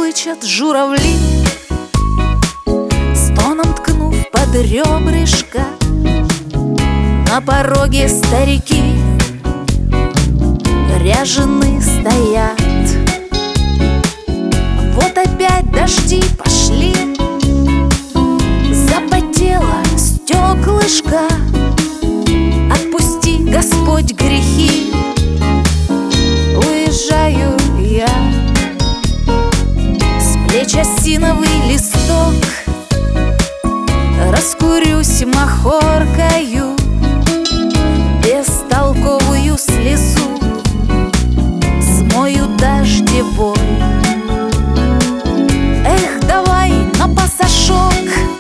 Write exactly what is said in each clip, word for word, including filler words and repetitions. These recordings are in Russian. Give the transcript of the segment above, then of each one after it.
Прокурлычат журавли, стоном ткнув под ребрышко. На пороге старики ряжены стоят. Вот опять дожди пошли, запотело стеклышко. Отпусти, Господь, грехи, уезжаю я. С плеч осиновый листок, раскурюсь махоркою, бестолковую слезу смою дождевой. Эх, давай на пасашок,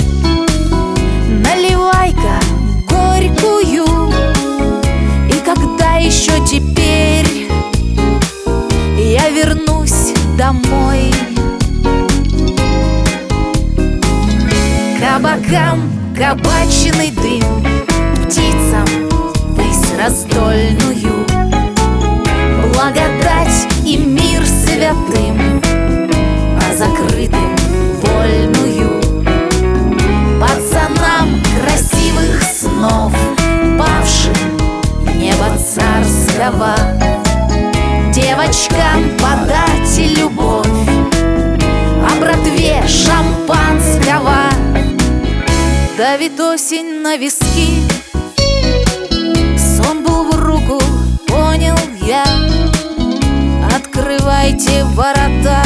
наливай-ка горькую. И когда еще теперь я вернусь домой? Кабакам кабачный дым, птицам высь раздольную, благодать и мир святым, а закрытым вольную. Пацанам красивых снов, павшим неба царского, девочкам подать любовь, а братве шампанского. Давит осень на виски, сон был в руку, понял я. Открывайте ворота,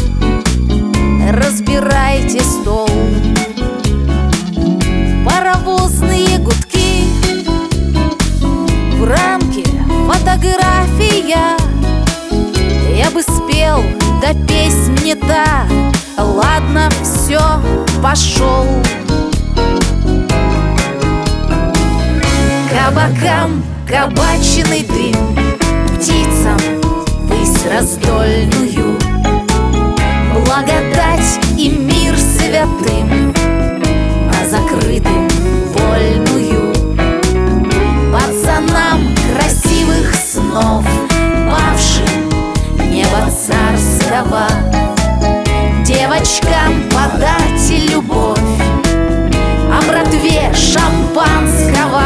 разбирайте стол. Паровозные гудки, в рамке фотография. Я бы спел, да песнь не та. Ладно, все, пошел. Кабакам кабачный дым, птицам высь раздольную, благодать и мир святым, а закрытым вольную. Пацанам красивых снов, павшим неба царского, девочкам подать любовь, а братве шампанского.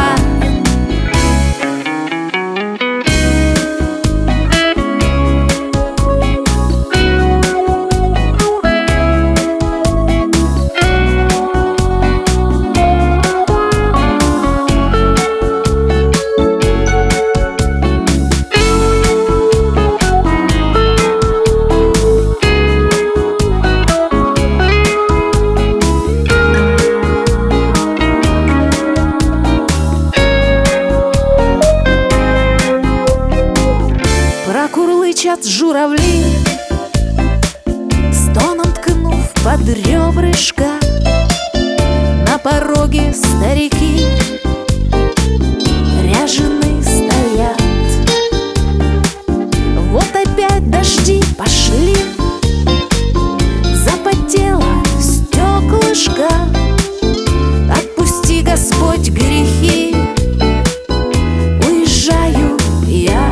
Прокурлычат журавли, стоном ткнув под ребрышко. На пороге старики ряжены стоят. Вот опять дожди пошли, запотело стеклышко. Отпусти, Господь, грехи, уезжаю я.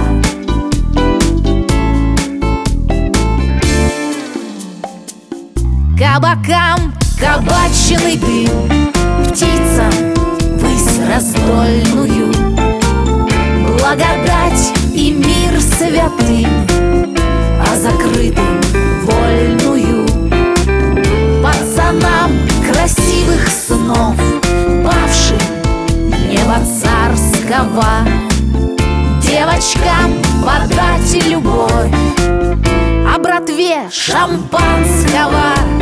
Кабакам кабачный дым, птицам высь раздольную, благодать и мир святым, а закрытым вольную. Пацанам красивых снов, павшим неба царского, девочкам подать любовь, а братве шампанского.